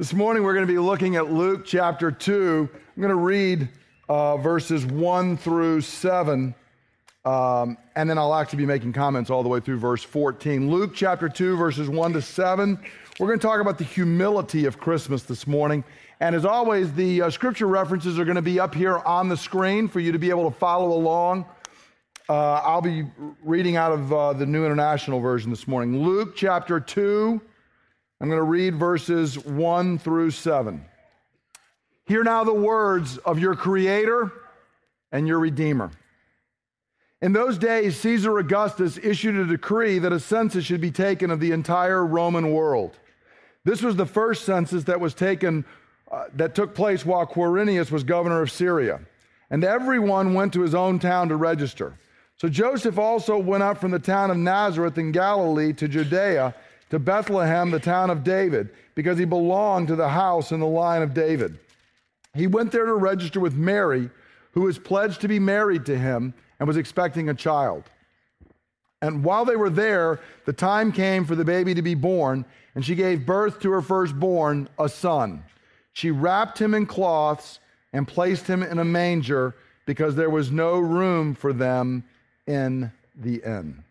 This morning we're going to be looking at Luke chapter 2. I'm going to read verses 1 through 7, and then I'll actually be making comments all the way through verse 14. Luke chapter 2, verses 1 to 7. We're going to talk about the humility of Christmas this morning. And as always, the scripture references are going to be up here on the screen for you to be able to follow along. I'll be reading out of the New International Version this morning. Luke chapter 2. I'm going to read verses 1 through 7. Hear now the words of your Creator and your Redeemer. In those days, Caesar Augustus issued a decree that a census should be taken of the entire Roman world. This was the first census that was taken, that took place while Quirinius was governor of Syria. And everyone went to his own town to register. So Joseph also went up from the town of Nazareth in Galilee to Judea, to Bethlehem, the town of David, because he belonged to the house in the line of David. He went there to register with Mary, who was pledged to be married to him and was expecting a child. And while they were there, the time came for the baby to be born, and she gave birth to her firstborn, a son. She wrapped him in cloths and placed him in a manger because there was no room for them in the inn.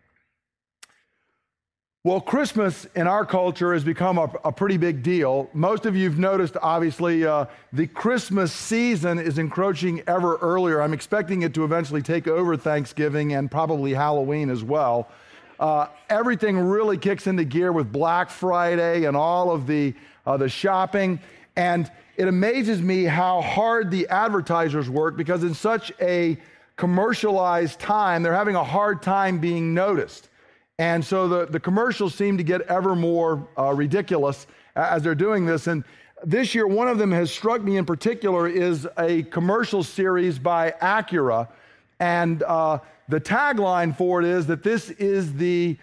Well, Christmas in our culture has become a pretty big deal. Most of you have noticed, obviously, the Christmas season is encroaching ever earlier. I'm expecting it to eventually take over Thanksgiving and probably Halloween as well. Everything really kicks into gear with Black Friday and all of the shopping. And it amazes me how hard the advertisers work, because in such a commercialized time, they're having a hard time being noticed. And so the commercials seem to get ever more ridiculous as they're doing this. And this year, one of them has struck me in particular is a commercial series by Acura. And the tagline for it is that this is the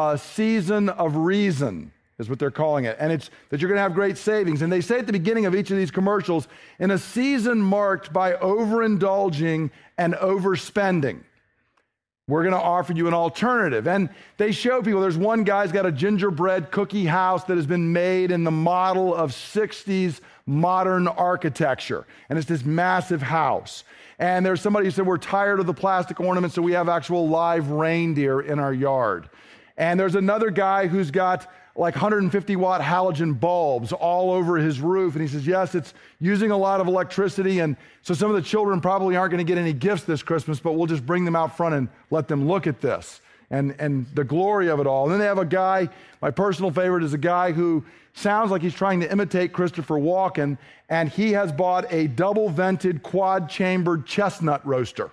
season of reason, is what they're calling it. And it's that you're going to have great savings. And they say at the beginning of each of these commercials, in a season marked by overindulging and overspending, we're going to offer you an alternative. And they show people, there's one guy's got a gingerbread cookie house that has been made in the model of 60s modern architecture. And it's this massive house. And there's somebody who said, we're tired of the plastic ornaments, so we have actual live reindeer in our yard. And there's another guy who's got like 150-watt halogen bulbs all over his roof. And he says, yes, it's using a lot of electricity, and so some of the children probably aren't going to get any gifts this Christmas, but we'll just bring them out front and let them look at this and the glory of it all. And then they have a guy, my personal favorite is a guy who sounds like he's trying to imitate Christopher Walken, and he has bought a double-vented, quad-chambered chestnut roaster.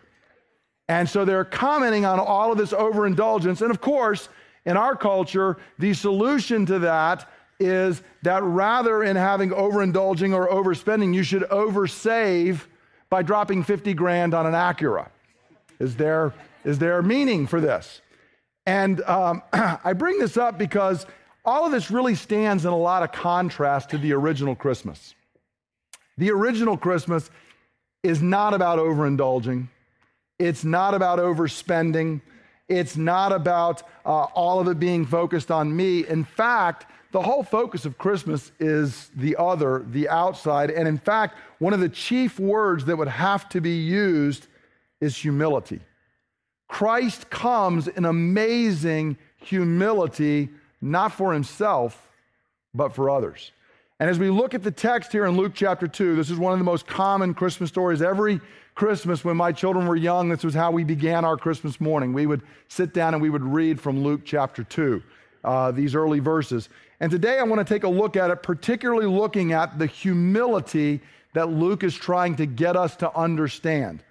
And so they're commenting on all of this overindulgence. And of course, in our culture, the solution to that is that rather than having overindulging or overspending, you should oversave by dropping 50 grand on an Acura. Is there meaning for this? And I bring this up because all of this really stands in a lot of contrast to the original Christmas. The original Christmas is not about overindulging. It's not about overspending. It's not about all of it being focused on me. In fact, the whole focus of Christmas is the other, the outside. And in fact, one of the chief words that would have to be used is humility. Christ comes in amazing humility, not for himself, but for others. And as we look at the text here in Luke chapter 2, this is one of the most common Christmas stories. Every Christmas, when my children were young, this was how we began our Christmas morning. We would sit down and we would read from Luke chapter 2, these early verses. And today I want to take a look at it, particularly looking at the humility that Luke is trying to get us to understand.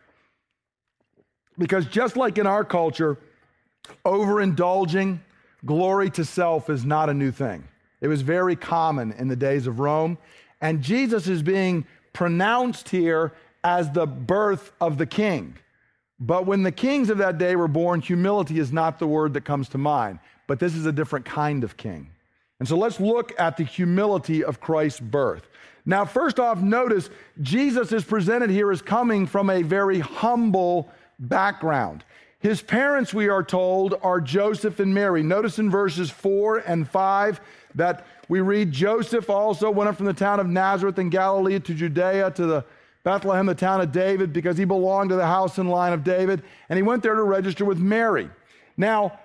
Because just like in our culture, overindulging, glory to self is not a new thing. It was very common in the days of Rome. And Jesus is being pronounced here as the birth of the king. But when the kings of that day were born, humility is not the word that comes to mind. But this is a different kind of king. And so let's look at the humility of Christ's birth. Now, first off, notice Jesus is presented here as coming from a very humble background. His parents, we are told, are Joseph and Mary. Notice in verses 4 and 5 that we read Joseph also went up from the town of Nazareth in Galilee to Judea to the Bethlehem, the town of David, because he belonged to the house and line of David, and he went there to register with Mary. Now,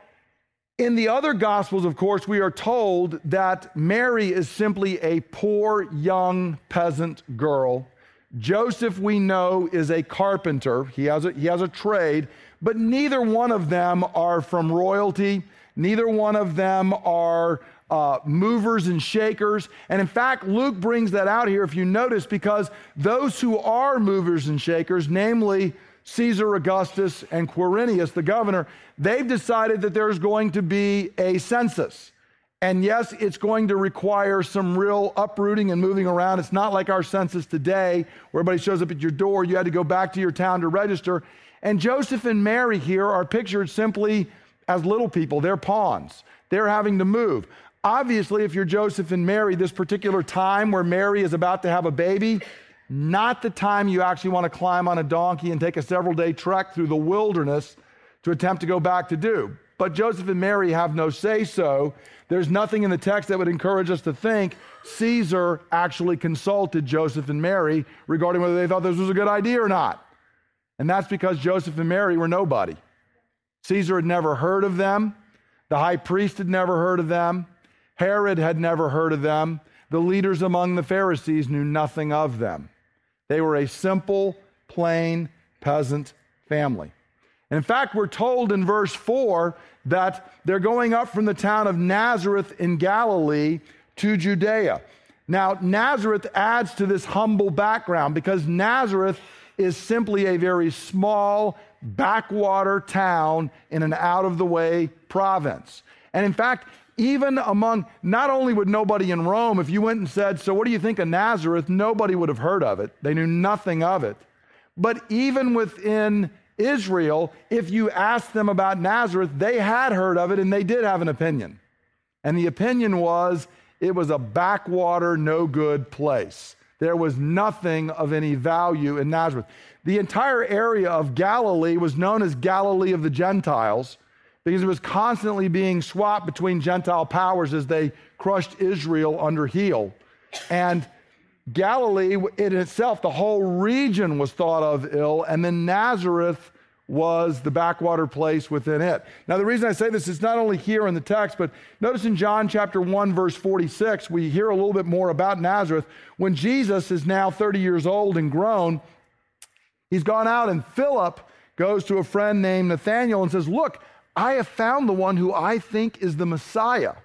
in the other Gospels, of course, we are told that Mary is simply a poor young peasant girl. Joseph, we know, is a carpenter. He has a trade, but neither one of them are from royalty. Neither one of them are movers and shakers. And in fact, Luke brings that out here, if you notice, because those who are movers and shakers, namely Caesar Augustus and Quirinius, the governor, they've decided that there's going to be a census. And yes, it's going to require some real uprooting and moving around. It's not like our census today, where everybody shows up at your door. You had to go back to your town to register. And Joseph and Mary here are pictured simply as little people. They're pawns. They're having to move. Obviously, if you're Joseph and Mary, this particular time where Mary is about to have a baby, not the time you actually want to climb on a donkey and take a several-day trek through the wilderness to attempt to go back to do. But Joseph and Mary have no say-so. There's nothing in the text that would encourage us to think Caesar actually consulted Joseph and Mary regarding whether they thought this was a good idea or not. And that's because Joseph and Mary were nobody. Caesar had never heard of them. The high priest had never heard of them. Herod had never heard of them. The leaders among the Pharisees knew nothing of them. They were a simple, plain, peasant family. And in fact, we're told in verse 4 that they're going up from the town of Nazareth in Galilee to Judea. Now, Nazareth adds to this humble background because Nazareth is simply a very small, backwater town in an out-of-the-way province. And in fact, even among, not only would nobody in Rome, if you went and said, so what do you think of Nazareth? Nobody would have heard of it. They knew nothing of it. But even within Israel, if you asked them about Nazareth, they had heard of it and they did have an opinion. And the opinion was, it was a backwater, no good place. There was nothing of any value in Nazareth. The entire area of Galilee was known as Galilee of the Gentiles because it was constantly being swapped between Gentile powers as they crushed Israel under heel. And Galilee in itself, the whole region was thought of ill, and then Nazareth was the backwater place within it. Now, the reason I say this is not only here in the text, but notice in John chapter 1, verse 46, we hear a little bit more about Nazareth. When Jesus is now 30 years old and grown, he's gone out, and Philip goes to a friend named Nathanael and says, look, I have found the one who I think is the Messiah.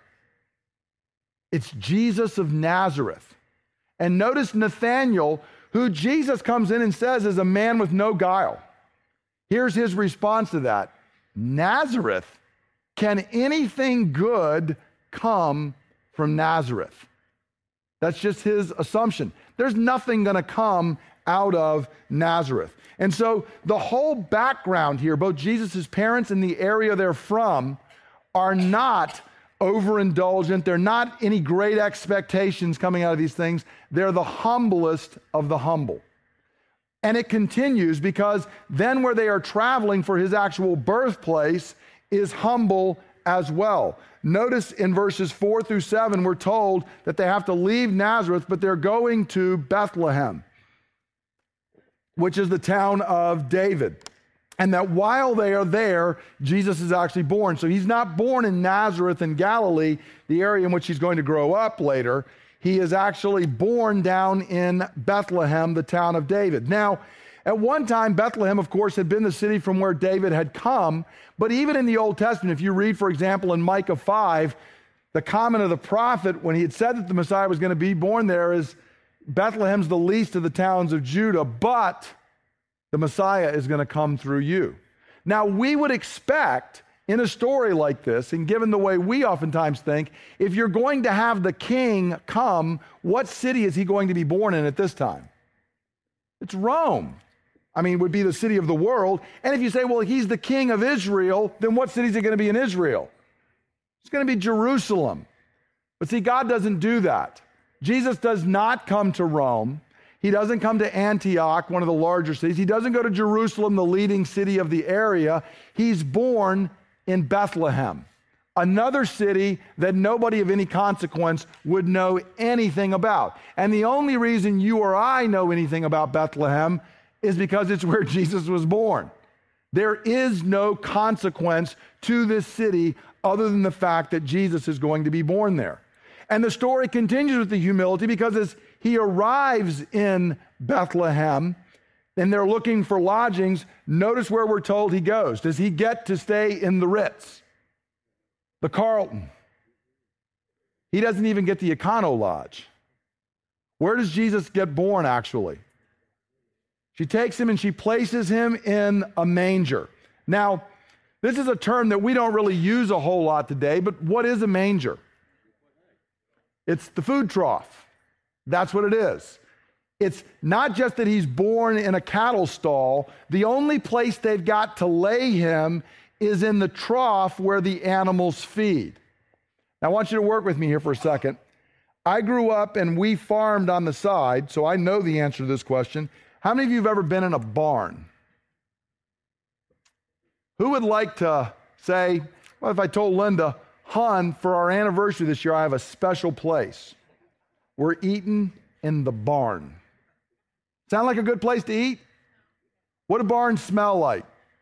It's Jesus of Nazareth. And notice Nathanael, who Jesus comes in and says is a man with no guile. Here's his response to that. Nazareth? Can anything good come from Nazareth? That's just his assumption. There's nothing going to come out of Nazareth. And so the whole background here, both Jesus' parents and the area they're from, are not overindulgent. They're not any great expectations coming out of these things. They're the humblest of the humble. And it continues because then where they are traveling for his actual birthplace is humble as well. Notice in verses 4 through 7, we're told that they have to leave Nazareth, but they're going to Bethlehem, which is the town of David. And that while they are there, Jesus is actually born. So he's not born in Nazareth in Galilee, the area in which he's going to grow up later. He is actually born down in Bethlehem, the town of David. Now, at one time, Bethlehem, of course, had been the city from where David had come. But even in the Old Testament, if you read, for example, in Micah 5, the comment of the prophet when he had said that the Messiah was going to be born there is, Bethlehem's the least of the towns of Judah, but the Messiah is going to come through you. Now, we would expect in a story like this, and given the way we oftentimes think, if you're going to have the king come, what city is he going to be born in at this time? It's Rome. I mean, it would be the city of the world. And if you say, well, he's the king of Israel, then what city is he going to be in Israel? It's going to be Jerusalem. But see, God doesn't do that. Jesus does not come to Rome. He doesn't come to Antioch, one of the larger cities. He doesn't go to Jerusalem, the leading city of the area. He's born in Bethlehem, another city that nobody of any consequence would know anything about. And the only reason you or I know anything about Bethlehem is because it's where Jesus was born. There is no consequence to this city other than the fact that Jesus is going to be born there. And the story continues with the humility, because as he arrives in Bethlehem and they're looking for lodgings, notice where we're told he goes. Does he get to stay in the Ritz, the Carlton? He doesn't even get the Econo Lodge. Where does Jesus get born, actually? She takes him and she places him in a manger. Now, this is a term that we don't really use a whole lot today, but what is a manger? It's the food trough. That's what it is. It's not just that he's born in a cattle stall. The only place they've got to lay him is in the trough where the animals feed. Now, I want you to work with me here for a second. I grew up and we farmed on the side, so I know the answer to this question. How many of you have ever been in a barn? Who would like to say, well, if I told Linda, Hun, for our anniversary this year, I have a special place. We're eating in the barn. Sound like a good place to eat? What do barns smell like?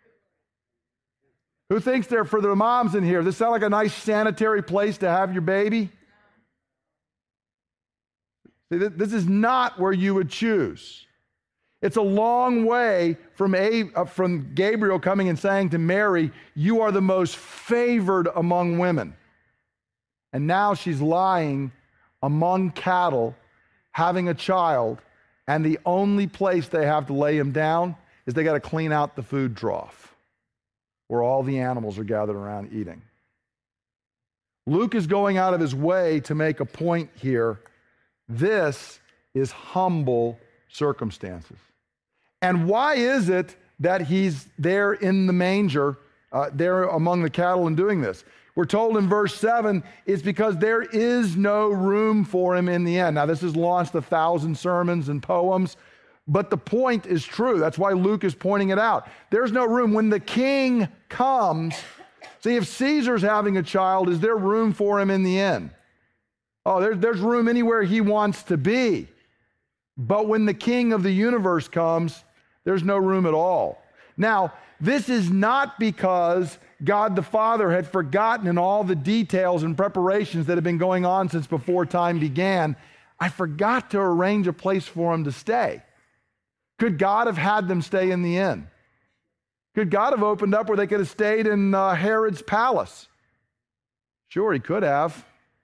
Who thinks they're, for the moms in here, this sound like a nice sanitary place to have your baby? See, this is not where you would choose. It's a long way from Gabriel coming and saying to Mary, you are the most favored among women. And now she's lying among cattle, having a child, and the only place they have to lay him down is they got to clean out the food trough where all the animals are gathered around eating. Luke is going out of his way to make a point here. This is humble circumstances. And why is it that he's there in the manger, there among the cattle and doing this? We're told in verse 7, it's because there is no room for him in the inn. Now, this has launched 1,000 sermons and poems, but the point is true. That's why Luke is pointing it out. There's no room. When the king comes, see, if Caesar's having a child, is there room for him in the inn? Oh, there's room anywhere he wants to be. But when the king of the universe comes, there's no room at all. Now, this is not because God the Father had forgotten in all the details and preparations that have been going on since before time began. I forgot to arrange a place for him to stay. Could God have had them stay in the inn? Could God have opened up where they could have stayed in Herod's palace? Sure, he could have.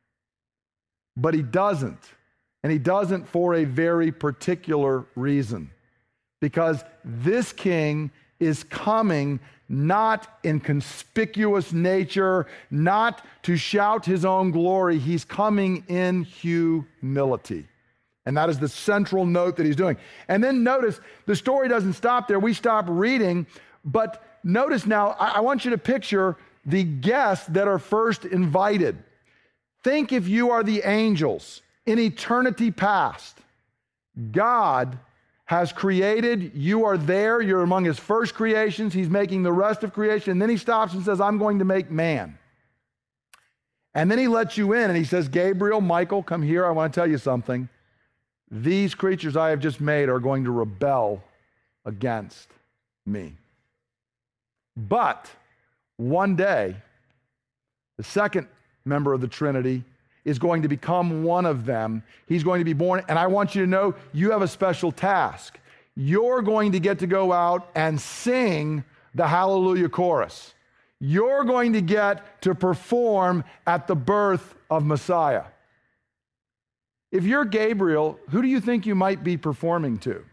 But he doesn't. And he doesn't for a very particular reason. Because this king is coming not in conspicuous nature, not to shout his own glory. He's coming in humility. And that is the central note that he's doing. And then notice, the story doesn't stop there. We stop reading. But notice now, I want you to picture the guests that are first invited. Think if you are the angels in eternity past. God has created, you are there, you're among his first creations, he's making the rest of creation, and then he stops and says, I'm going to make man. And then he lets you in and he says, Gabriel, Michael, come here, I want to tell you something. These creatures I have just made are going to rebel against me. But one day, the second member of the Trinity is going to become one of them. He's going to be born, and I want you to know you have a special task. You're going to get to go out and sing the Hallelujah chorus. You're going to get to perform at the birth of Messiah. If you're Gabriel, who do you think you might be performing to?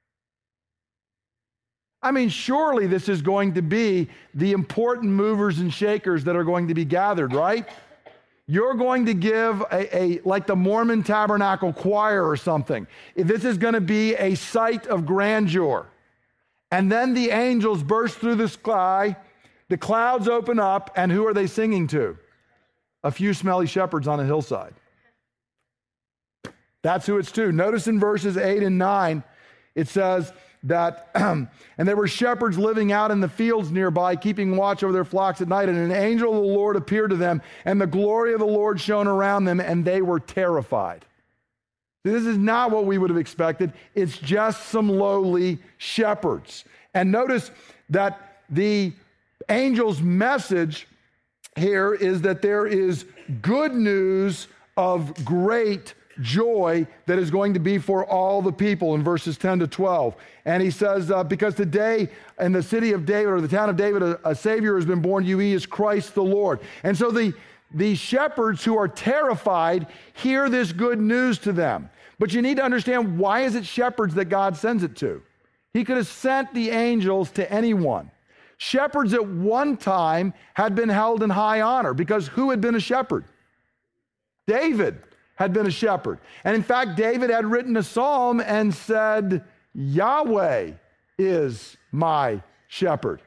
I mean, surely this is going to be the important movers and shakers that are going to be gathered, right? You're going to give like the Mormon Tabernacle Choir or something. If this is going to be a sight of grandeur. And then the angels burst through the sky, the clouds open up, and who are they singing to? A few smelly shepherds on a hillside. That's who it's to. Notice in verses 8 and 9, it says, and there were shepherds living out in the fields nearby, keeping watch over their flocks at night, and an angel of the Lord appeared to them, and the glory of the Lord shone around them, and they were terrified. This is not what we would have expected. It's just some lowly shepherds. And notice that the angel's message here is that there is good news of great joy that is going to be for all the people in verses 10 to 12. And he says, because today in the city of David, or the town of David, a Savior has been born to you. He is Christ the Lord. And so the shepherds who are terrified hear this good news to them. But you need to understand, why is it shepherds that God sends it to? He could have sent the angels to anyone. Shepherds at one time had been held in high honor, because who had been a shepherd? David had been a shepherd. And in fact, David had written a psalm and said, Yahweh is my shepherd.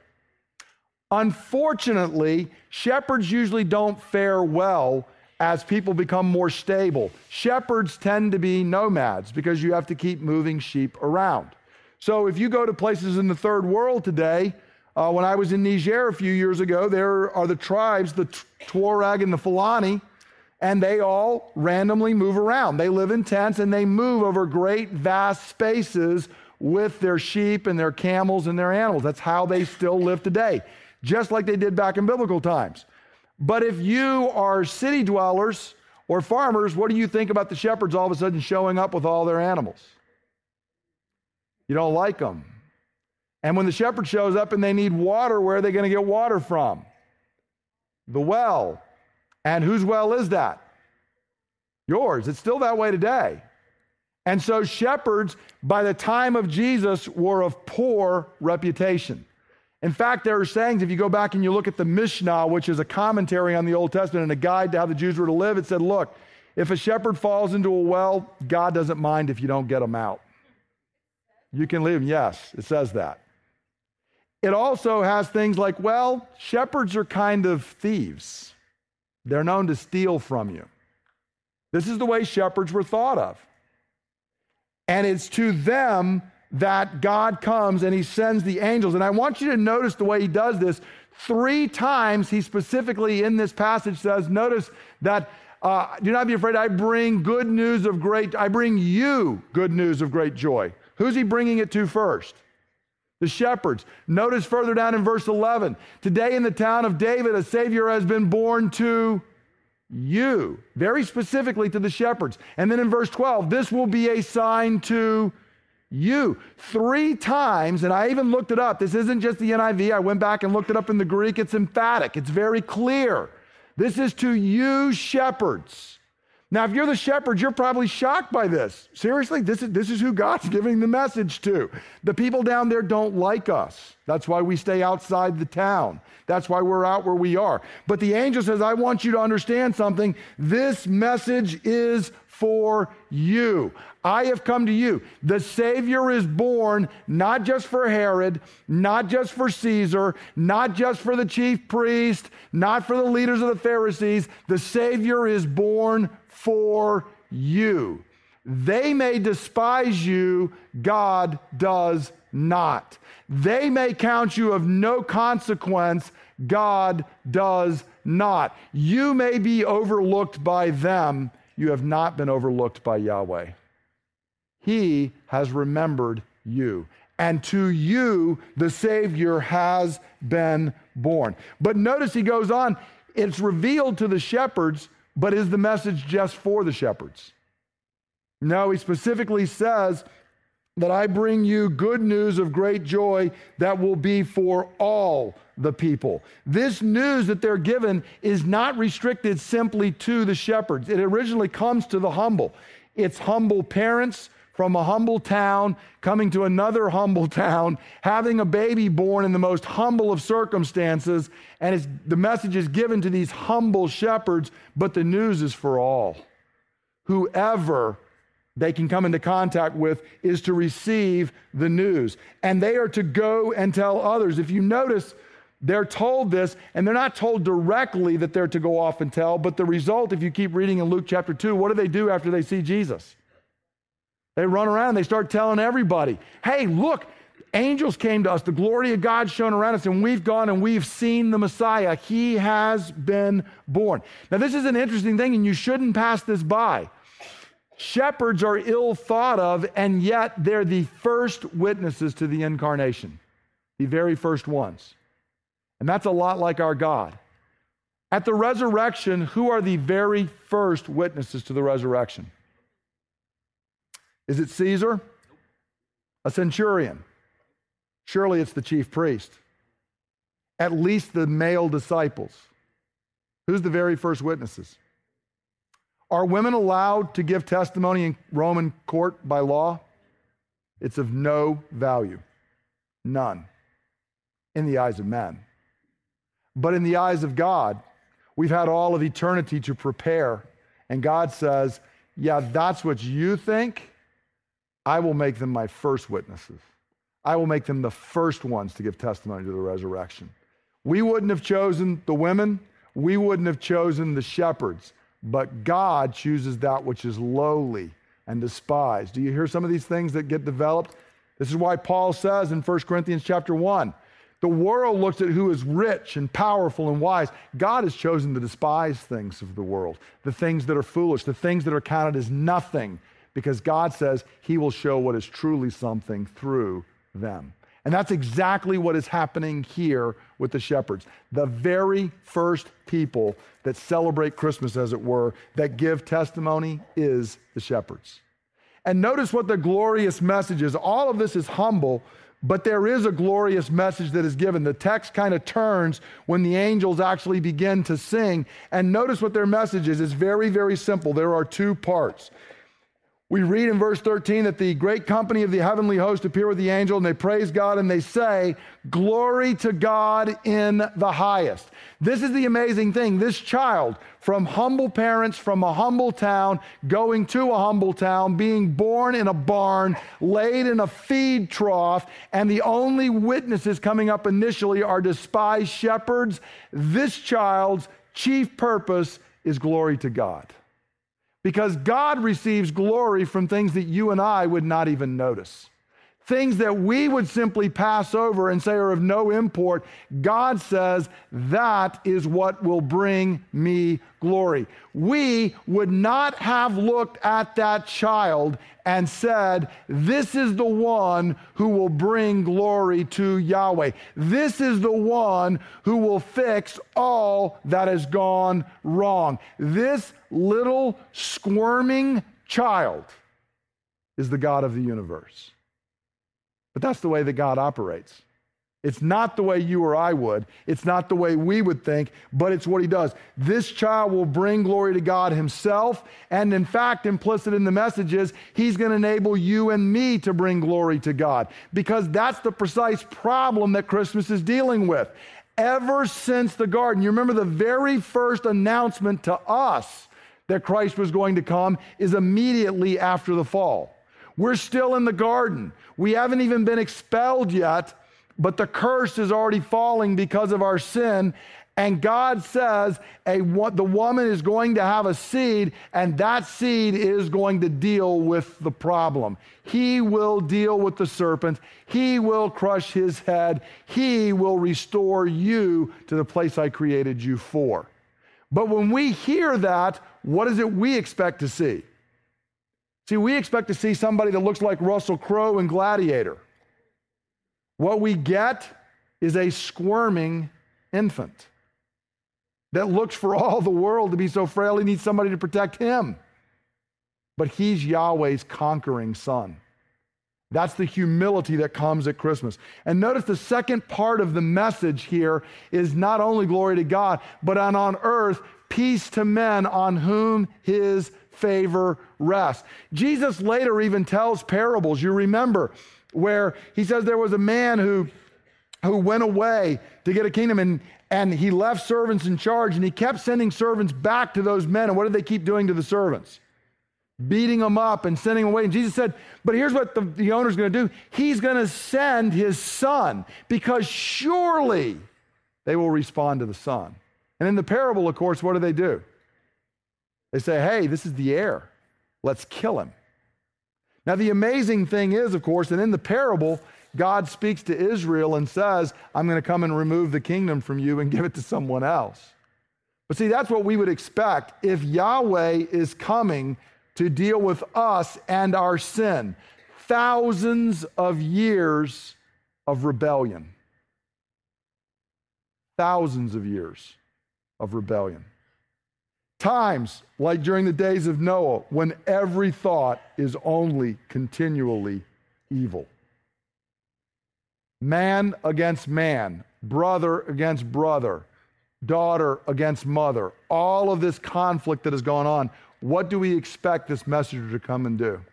Unfortunately, shepherds usually don't fare well as people become more stable. Shepherds tend to be nomads because you have to keep moving sheep around. So if you go to places in the third world today, when I was in Niger a few years ago, there are the tribes, the Tuareg and the Fulani, and they all randomly move around. They live in tents and they move over great vast spaces with their sheep and their camels and their animals. That's how they still live today, just like they did back in biblical times. But if you are city dwellers or farmers, what do you think about the shepherds all of a sudden showing up with all their animals? You don't like them. And when the shepherd shows up and they need water, where are they going to get water from? The well. And whose well is that? Yours. It's still that way today. And so shepherds, by the time of Jesus, were of poor reputation. In fact, there are sayings, if you go back and you look at the Mishnah, which is a commentary on the Old Testament and a guide to how the Jews were to live, it said, look, if a shepherd falls into a well, God doesn't mind if you don't get him out. You can leave him. Yes, it says that. It also has things like, well, shepherds are kind of thieves. They're known to steal from you. This is the way shepherds were thought of. And it's to them that God comes and he sends the angels. And I want you to notice the way he does this. 3 times he specifically in this passage says, notice that, do not be afraid, I bring you good news of great joy. Who's he bringing it to first? The shepherds. Notice further down in verse 11, today in the town of David, a Savior has been born to you, very specifically to the shepherds. And then in verse 12, this will be a sign to you. 3 times, and I even looked it up. This isn't just the NIV. I went back and looked it up in the Greek. It's emphatic. It's very clear. This is to you shepherds. Now, if you're the shepherds, you're probably shocked by this. Seriously, this is who God's giving the message to. The people down there don't like us. That's why we stay outside the town. That's why we're out where we are. But the angel says, I want you to understand something. This message is for you. I have come to you. The Savior is born not just for Herod, not just for Caesar, not just for the chief priest, not for the leaders of the Pharisees. The Savior is born for you. They may despise you, God does not. They may count you of no consequence, God does not. You may be overlooked by them, you have not been overlooked by Yahweh. He has remembered you. And to you, the Savior has been born. But notice he goes on, it's revealed to the shepherds, but is the message just for the shepherds? No, he specifically says that I bring you good news of great joy that will be for all the people. This news that they're given is not restricted simply to the shepherds. It originally comes to the humble. It's humble parents from a humble town coming to another humble town, having a baby born in the most humble of circumstances, and the message is given to these humble shepherds, but the news is for all. Whoever they can come into contact with is to receive the news. And they are to go and tell others. If you notice, they're told this, and they're not told directly that they're to go off and tell, but the result, if you keep reading in Luke chapter 2, what do they do after they see Jesus? They run around, they start telling everybody, hey, look, Angels came to us. The glory of God shone around us, and we've gone and we've seen the Messiah. He has been born. Now, this is an interesting thing, and you shouldn't pass this by. Shepherds are ill thought of, and yet they're the first witnesses to the incarnation, the very first ones. And that's a lot like our God. At the resurrection, who are the very first witnesses to the resurrection? Is it Caesar? A centurion? Surely it's the chief priest. At least the male disciples. Who's the very first witnesses? Are women allowed to give testimony in Roman court by law? It's of no value. None. In the eyes of men. But in the eyes of God, we've had all of eternity to prepare. And God says, yeah, that's what you think. I will make them my first witnesses. I will make them the first ones to give testimony to the resurrection. We wouldn't have chosen the women. We wouldn't have chosen the shepherds. But God chooses that which is lowly and despised. Do you hear some of these things that get developed? This is why Paul says in 1 Corinthians chapter 1, the world looks at who is rich and powerful and wise. God has chosen to despise things of the world, the things that are foolish, the things that are counted as nothing, because God says he will show what is truly something through them. And that's exactly what is happening here with the shepherds. The very first people that celebrate Christmas, as it were, that give testimony is the shepherds. And notice what the glorious message is. All of this is humble, but there is a glorious message that is given. The text kind of turns when the angels actually begin to sing. And notice what their message is. It's very, very simple. There are two parts. We read in verse 13 that the great company of the heavenly host appear with the angel, and they praise God, and they say, glory to God in the highest. This is the amazing thing. This child, from humble parents, from a humble town, going to a humble town, being born in a barn, laid in a feed trough, and the only witnesses coming up initially are despised shepherds. This child's chief purpose is glory to God. Because God receives glory from things that you and I would not even notice. Things that we would simply pass over and say are of no import. God says, that is what will bring me glory. We would not have looked at that child and said, this is the one who will bring glory to Yahweh. This is the one who will fix all that has gone wrong. This little squirming child is the God of the universe. But that's the way that God operates. It's not the way you or I would. It's not the way we would think, but it's what he does. This child will bring glory to God himself, and in fact, implicit in the message is he's going to enable you and me to bring glory to God, because that's the precise problem that Christmas is dealing with. Ever since the garden, you remember the very first announcement to us that Christ was going to come is immediately after the fall. We're still in the garden. We haven't even been expelled yet, but the curse is already falling because of our sin. And God says the woman is going to have a seed, and that seed is going to deal with the problem. He will deal with the serpent. He will crush his head. He will restore you to the place I created you for. But when we hear that, what is it we expect to see? See, we expect to see somebody that looks like Russell Crowe in Gladiator. What we get is a squirming infant that looks for all the world to be so frail he needs somebody to protect him. But he's Yahweh's conquering son. That's the humility that comes at Christmas. And notice the second part of the message here is not only glory to God, but on earth, peace to men on whom his favor rests. Jesus later even tells parables. You remember where he says there was a man who went away to get a kingdom, and he left servants in charge, and he kept sending servants back to those men. And what did they keep doing to the servants? Beating them up and sending them away. And Jesus said, but here's what the owner's going to do. He's going to send his son, because surely they will respond to the son. And in the parable, of course, what do? They say, hey, this is the heir. Let's kill him. Now, the amazing thing is, of course, and in the parable, God speaks to Israel and says, I'm going to come and remove the kingdom from you and give it to someone else. But see, that's what we would expect if Yahweh is coming to deal with us and our sin. Thousands of years of rebellion. Thousands of years of rebellion. Times like during the days of Noah, when every thought is only continually evil. Man against man, brother against brother, daughter against mother, all of this conflict that has gone on. What do we expect this messenger to come and do?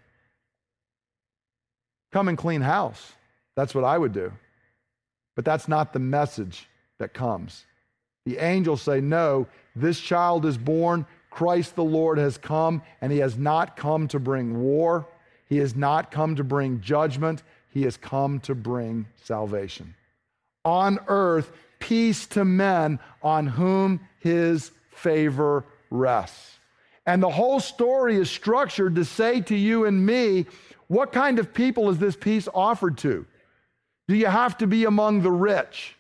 Come and clean house. That's what I would do. But that's not the message that comes. The angels say, no, this child is born, Christ the Lord has come, and he has not come to bring war. He has not come to bring judgment. He has come to bring salvation. On earth, peace to men on whom his favor rests. And the whole story is structured to say to you and me, what kind of people is this peace offered to? Do you have to be among the rich?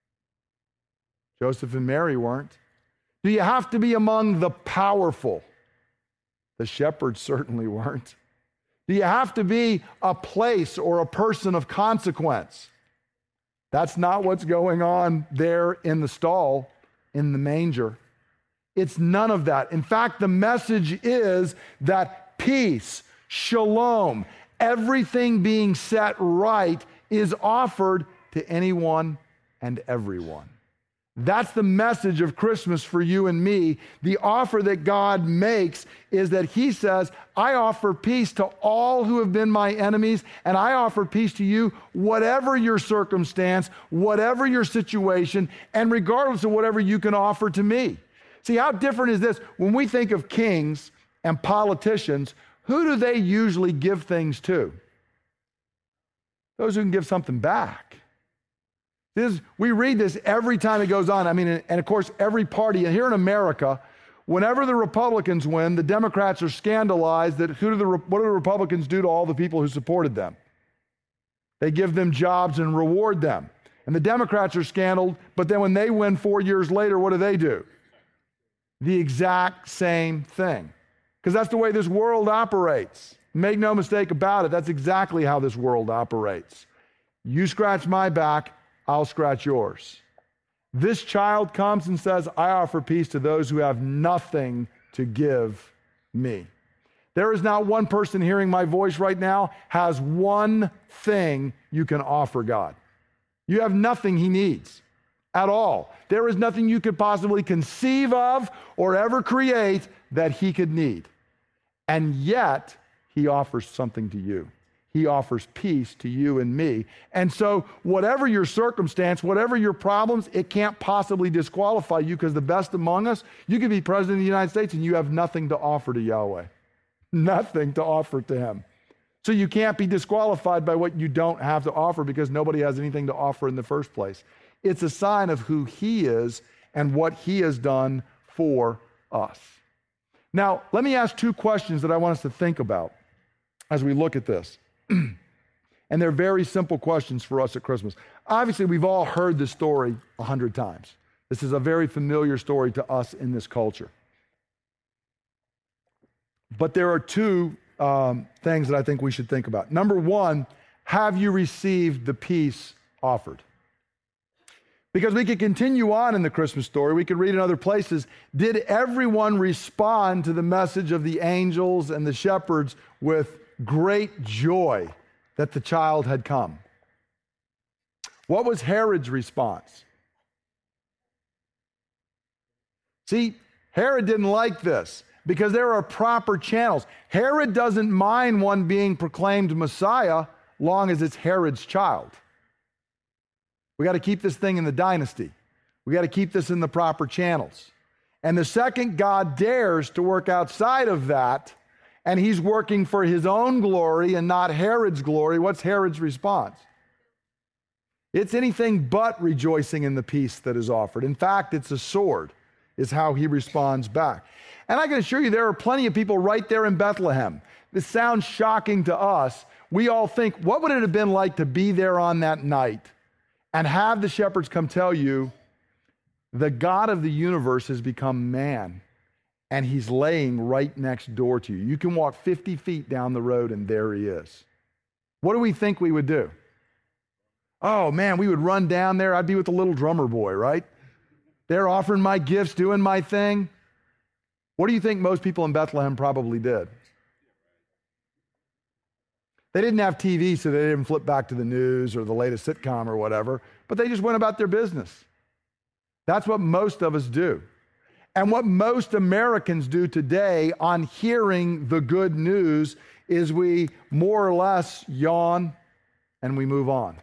Joseph and Mary weren't. Do you have to be among the powerful? The shepherds certainly weren't. Do you have to be a place or a person of consequence? That's not what's going on there in the stall, in the manger. It's none of that. In fact, the message is that peace, shalom, everything being set right is offered to anyone and everyone. That's the message of Christmas for you and me. The offer that God makes is that he says, I offer peace to all who have been my enemies, and I offer peace to you, whatever your circumstance, whatever your situation, and regardless of whatever you can offer to me. See, how different is this? When we think of kings and politicians, who do they usually give things to? Those who can give something back. We read this every time it goes on. I mean, and of course, every party, and here in America, whenever the Republicans win, the Democrats are scandalized that what do the Republicans do to all the people who supported them? They give them jobs and reward them. And the Democrats are scandaled, but then when they win 4 years later, what do? The exact same thing. Because that's the way this world operates. Make no mistake about it, that's exactly how this world operates. You scratch my back, I'll scratch yours. This child comes and says, I offer peace to those who have nothing to give me. There is not one person hearing my voice right now has one thing you can offer God. You have nothing he needs at all. There is nothing you could possibly conceive of or ever create that he could need. And yet, he offers something to you. He offers peace to you and me. And so whatever your circumstance, whatever your problems, it can't possibly disqualify you, because the best among us, you could be president of the United States and you have nothing to offer to Yahweh. Nothing to offer to him. So you can't be disqualified by what you don't have to offer, because nobody has anything to offer in the first place. It's a sign of who he is and what he has done for us. Now, let me ask two questions that I want us to think about as we look at this. And they're very simple questions for us at Christmas. Obviously, we've all heard this story 100 times. This is a very familiar story to us in this culture. But there are two things that I think we should think about. Number one, have you received the peace offered? Because we could continue on in the Christmas story. We could read in other places. Did everyone respond to the message of the angels and the shepherds with great joy that the child had come? What was Herod's response? See, Herod didn't like this because there are proper channels. Herod doesn't mind one being proclaimed Messiah long as it's Herod's child. We got to keep this thing in the dynasty. We got to keep this in the proper channels. And the second God dares to work outside of that, and he's working for his own glory and not Herod's glory, what's Herod's response? It's anything but rejoicing in the peace that is offered. In fact, it's a sword, is how he responds back. And I can assure you there are plenty of people right there in Bethlehem. This sounds shocking to us. We all think, what would it have been like to be there on that night and have the shepherds come tell you, the God of the universe has become man, and he's laying right next door to you. You can walk 50 feet down the road, and there he is. What do we think we would do? Oh, man, we would run down there. I'd be with the little drummer boy, right? They're offering my gifts, doing my thing. What do you think most people in Bethlehem probably did? They didn't have TV, so they didn't flip back to the news or the latest sitcom or whatever, but they just went about their business. That's what most of us do. And what most Americans do today on hearing the good news is we more or less yawn and we move on.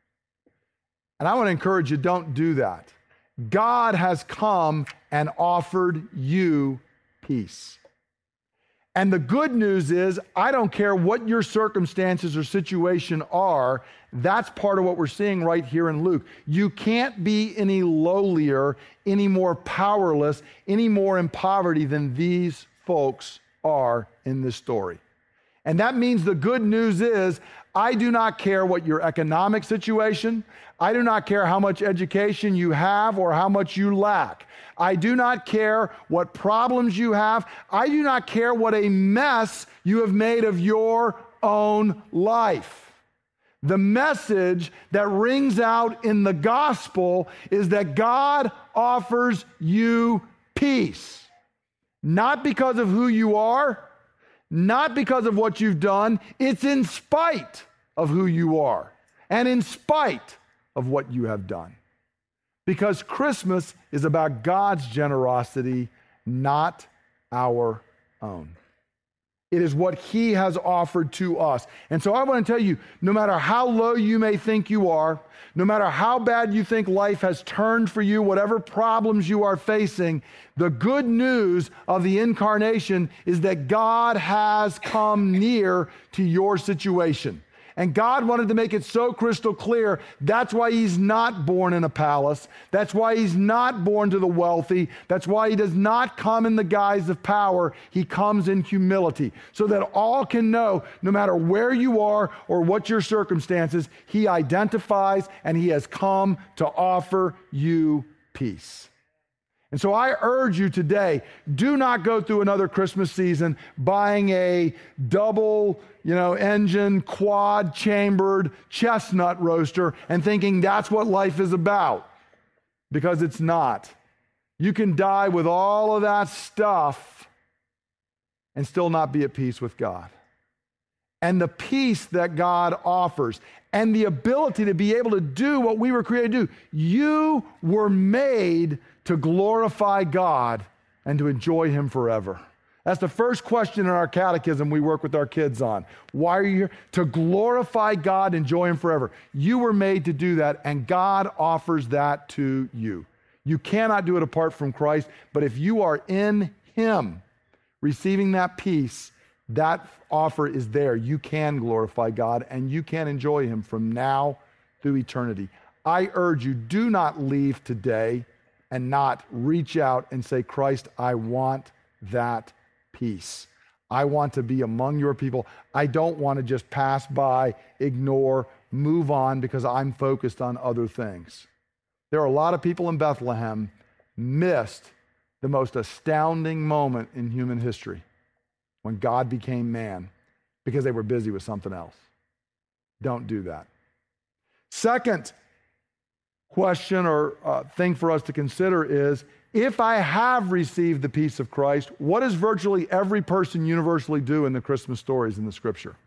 And I want to encourage you, don't do that. God has come and offered you peace. And the good news is, I don't care what your circumstances or situation are, that's part of what we're seeing right here in Luke. You can't be any lowlier, any more powerless, any more in poverty than these folks are in this story. And that means the good news is, I do not care what your economic situation, I do not care how much education you have or how much you lack. I do not care what problems you have. I do not care what a mess you have made of your own life. The message that rings out in the gospel is that God offers you peace. Not because of who you are, not because of what you've done. It's in spite of who you are and in spite of what you have done. Because Christmas is about God's generosity, not our own. It is what he has offered to us. And so I want to tell you, no matter how low you may think you are, no matter how bad you think life has turned for you, whatever problems you are facing, the good news of the incarnation is that God has come near to your situation. And God wanted to make it so crystal clear. That's why he's not born in a palace. That's why he's not born to the wealthy. That's why he does not come in the guise of power. He comes in humility so that all can know, no matter where you are or what your circumstances, he identifies and he has come to offer you peace. And so I urge you today, do not go through another Christmas season buying a double, engine, quad-chambered chestnut roaster and thinking that's what life is about, because it's not. You can die with all of that stuff and still not be at peace with God. And the peace that God offers and the ability to be able to do what we were created to do. You were made to glorify God and to enjoy him forever. That's the first question in our catechism we work with our kids on. Why are you here? To glorify God, enjoy him forever. You were made to do that, and God offers that to you. You cannot do it apart from Christ, but if you are in him, receiving that peace, that offer is there. You can glorify God, and you can enjoy him from now through eternity. I urge you, do not leave today and not reach out and say, Christ, I want that peace. I want to be among your people. I don't want to just pass by, ignore, move on because I'm focused on other things. There are a lot of people in Bethlehem missed the most astounding moment in human history when God became man because they were busy with something else. Don't do that. Second question or thing for us to consider is, if I have received the peace of Christ, what does virtually every person universally do in the Christmas stories in the Scripture?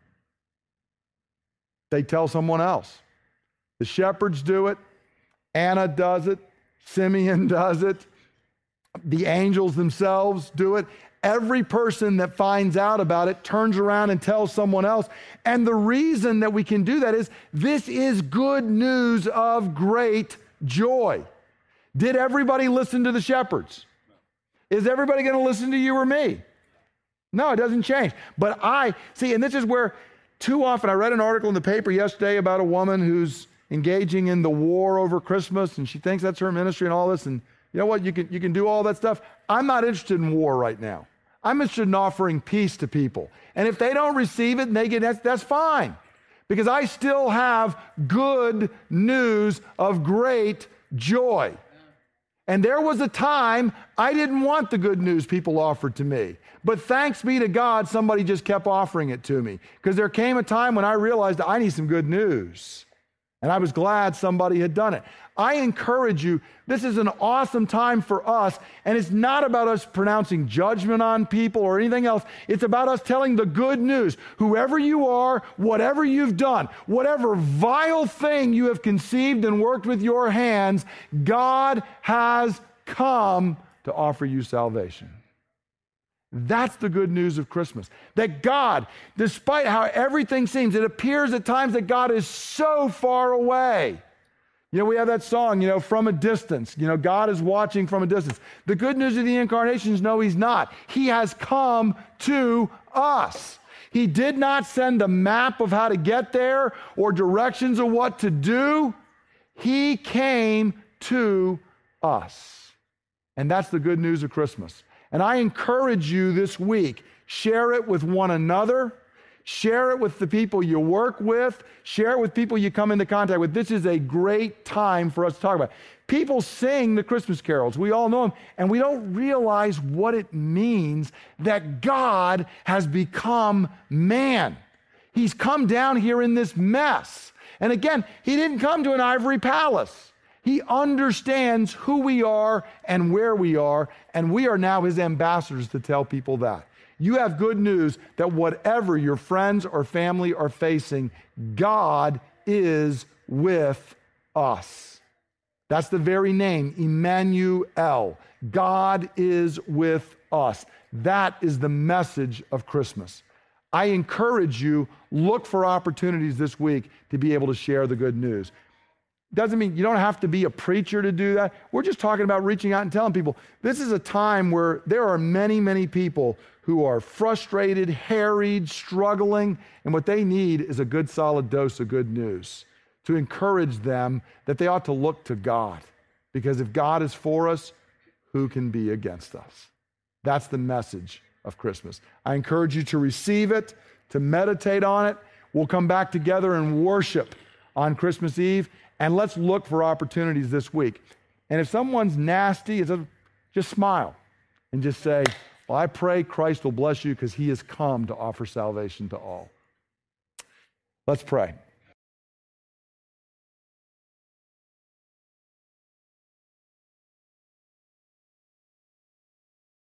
They tell someone else. The shepherds do it. Anna does it. Simeon does it. The angels themselves do it. Every person that finds out about it turns around and tells someone else. And the reason that we can do that is this is good news of great joy. Did everybody listen to the shepherds? Is everybody going to listen to you or me? No, it doesn't change. But and this is where too often, I read an article in the paper yesterday about a woman who's engaging in the war over Christmas, and she thinks that's her ministry and all this, and You know what? You can do all that stuff. I'm not interested in war right now. I'm interested in offering peace to people. And if they don't receive it and they get that's fine. Because I still have good news of great joy. And there was a time I didn't want the good news people offered to me. But thanks be to God, somebody just kept offering it to me. Because there came a time when I realized I need some good news. And I was glad somebody had done it. I encourage you, this is an awesome time for us, and it's not about us pronouncing judgment on people or anything else. It's about us telling the good news. Whoever you are, whatever you've done, whatever vile thing you have conceived and worked with your hands, God has come to offer you salvation. That's the good news of Christmas. That God, despite how everything seems, it appears at times that God is so far away. You know, we have that song, from a distance. God is watching from a distance. The good news of the incarnation is no, he's not. He has come to us. He did not send a map of how to get there or directions of what to do. He came to us. And that's the good news of Christmas. And I encourage you this week, share it with one another, share it with the people you work with, share it with people you come into contact with. This is a great time for us to talk about. People sing the Christmas carols. We all know them, and we don't realize what it means that God has become man. He's come down here in this mess. And again, he didn't come to an ivory palace. He understands who we are and where we are, and we are now his ambassadors to tell people that. You have good news that whatever your friends or family are facing, God is with us. That's the very name, Emmanuel. God is with us. That is the message of Christmas. I encourage you, look for opportunities this week to be able to share the good news. Doesn't mean you don't have to be a preacher to do that. We're just talking about reaching out and telling people. This is a time where there are many, many people who are frustrated, harried, struggling, and what they need is a good, solid dose of good news to encourage them that they ought to look to God. Because if God is for us, who can be against us? That's the message of Christmas. I encourage you to receive it, to meditate on it. We'll come back together and worship on Christmas Eve. And let's look for opportunities this week. And if someone's nasty, just smile and just say, well, I pray Christ will bless you because he has come to offer salvation to all. Let's pray.